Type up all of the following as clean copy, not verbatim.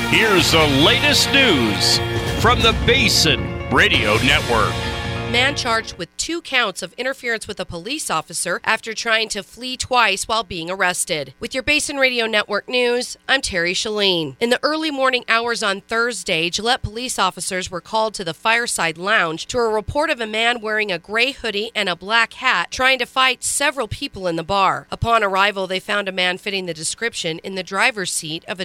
Here's the latest news from the Basin Radio Network. Man charged with 2 counts of interference with a police officer after trying to flee twice while being arrested. With your Basin Radio Network news, I'm Terry Shalene. In the early morning hours on Thursday, Gillette police officers were called to the Fireside Lounge to a report of a man wearing a gray hoodie and a black hat trying to fight several people in the bar. Upon arrival, they found a man fitting the description in the driver's seat of a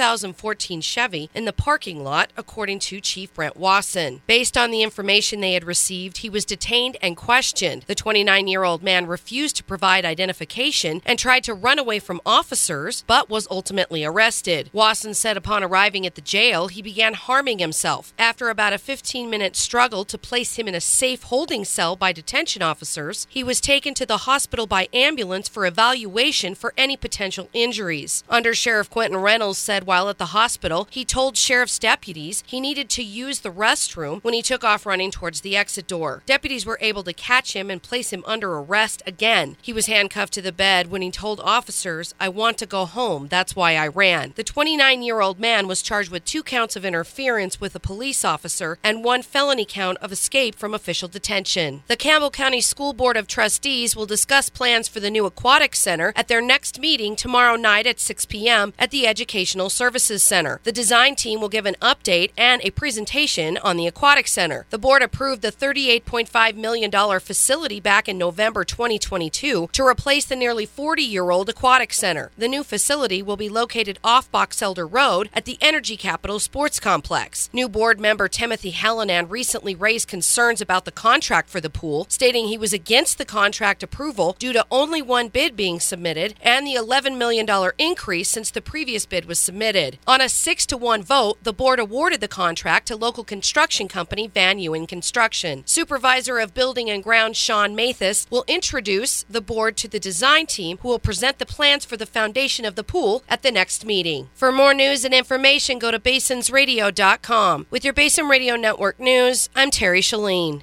2014 Chevy in the parking lot, according to Chief Brent Wasson. Based on the information they had received, he was detained and questioned. The 29-year-old man refused to provide identification and tried to run away from officers, but was ultimately arrested. Wasson said upon arriving at the jail, he began harming himself. After about a 15-minute struggle to place him in a safe holding cell by detention officers, he was taken to the hospital by ambulance for evaluation for any potential injuries. Under Sheriff Quentin Reynolds said while at the hospital, he told sheriff's deputies he needed to use the restroom when he took off running towards the exit door. Deputies were able to catch him and place him under arrest again. He was handcuffed to the bed when he told officers, "I want to go home. That's why I ran." The 29-year-old man was charged with 2 counts of interference with a police officer and 1 felony count of escape from official detention. The Campbell County School Board of Trustees will discuss plans for the new aquatic center at their next meeting tomorrow night at 6 p.m. at the Educational Services Center. The design team will give an update and a presentation on the aquatic center. The board approved the $38.5 million facility back in November 2022 to replace the nearly 40-year-old aquatic center. The new facility will be located off Box Elder Road at the Energy Capital Sports Complex. New board member Timothy Hallinan recently raised concerns about the contract for the pool, stating he was against the contract approval due to only 1 bid being submitted and the $11 million increase since the previous bid was submitted. On a 6-1 vote, the board awarded the contract to local construction company Van Ewen Construction. Supervisor of Building and Grounds Sean Mathis will introduce the board to the design team, who will present the plans for the foundation of the pool at the next meeting. For more news and information, go to basinsradio.com. With your Basin Radio Network news, I'm Terry Shalene.